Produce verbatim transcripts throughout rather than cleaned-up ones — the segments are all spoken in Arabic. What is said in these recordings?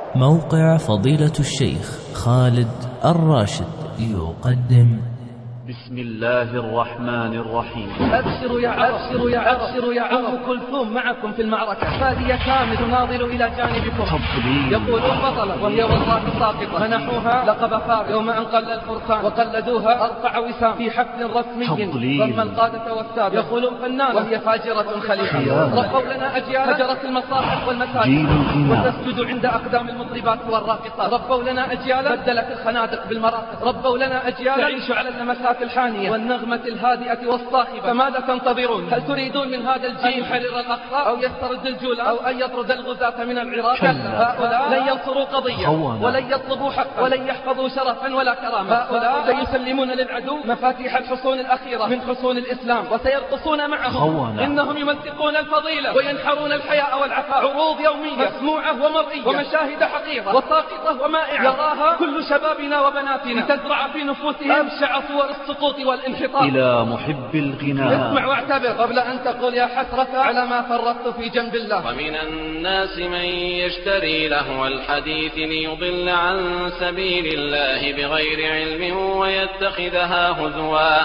موقع فضيلة الشيخ خالد الراشد يقدم بسم الله الرحمن الرحيم. أبشروا يا أبشروا يا أبشروا يا أم كلثوم معكم في المعركة، هذه كامل تناضل إلى جانبكم. تفضيل. يقولون بطلة وهي والله ساقطة، منحوها لقب فارس يوم أن قل الفرقان وقلدوها أرفع وسام في حفل رسمي ضم القادة والسابق. يقولون فنانة وهي فاجرة خليفة. ربوا لنا أجيال هجرت المصاحف والمساجد وتسجد عند أقدام المطربات والراقصات. ربوا لنا أجيال بدلت الخنادق بالمراقص. ربوا لنا أجيال تعيش على اللمسات الحانية والنغمة الهادئة والصاخبة. فماذا تنتظرون؟ هل تريدون من هذا الجيل أن يحرر الأقصى أو يسترد الجولان أو أن يطرد الغزاة من العراق؟ كلا، هؤلاء لن ينصروا قضية ولن يطلبوا حقا ولن يحفظوا شرفا ولا كرامة. هؤلاء سيسلمون للعدو مفاتيح الحصون الأخيرة من حصون الإسلام وسيرقصون معهم. إنهم يمزقون الفضيلة وينحرون الحياء والعفاف. عروض يومية مسموعة ومرئية ومشاهد حقيقة وساقطة ومائعة يراها كل شبابنا وبناتنا لتزرع في نفوسهم أبشع صور السقوط والانحطاط. إلى محب الغناء اسمع واعتبر قبل أن تقول يا حسرة على ما فرطت في جنب الله. ومن الناس من يشتري لهو الحديث ليضل عن سبيل الله بغير علم ويتخذها هزوا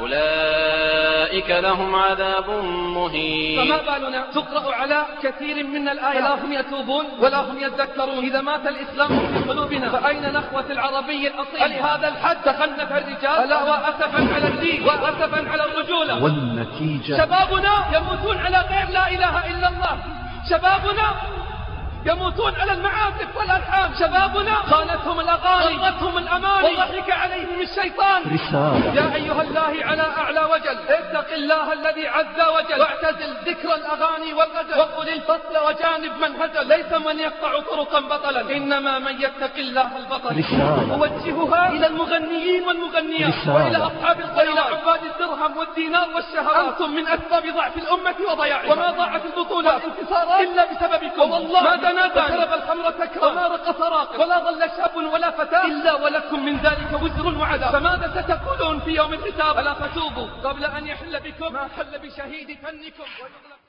أولئك لهم عذاب مهين. فما بالنا تقرأ على كثير من الآيات لا هم يتوبون ولا هم يذكرون. إذا مات الإسلام في قلوبنا فأين نخوة العربي الأصيل؟ لهذا الحد تخنف الرجال. ألا وأسفا على الدين وأسفا على الرجولة. والنتيجة شبابنا يموتون على غير لا إله إلا الله. شبابنا يموتون على المعازف والألحان. شبابنا خانتهم الأغاني غرتهم الأماني وضحك عليهم الشيطان. رسالة يا أيها الله على أعلى وجل اتق الله الذي عز وجل واعتزل ذكر الأغاني والغزل وقل الفصل وجانب من هزل. ليس من يقطع طرقا بطلا إنما من يتق الله البطل. رسالة أوجهها إلى المغنيين والمغنيات رسالة. وإلى أصحاب القيل عباد الدرهم والدينار والشهوات. أنتم من أسباب ضعف الأمة وضياعها. وما ضاعت البطولات والانتصارات إلا بسببكم. والله ما وشرب الخمر سكرا وما رقص راقص ولا ظل شاب ولا فتاة إلا ولكم من ذلك وزر وعذاب. فماذا ستقولون في يوم الحساب؟ ألا فتوبوا قبل أن يحل بكم ما حل بشهيد فنكم.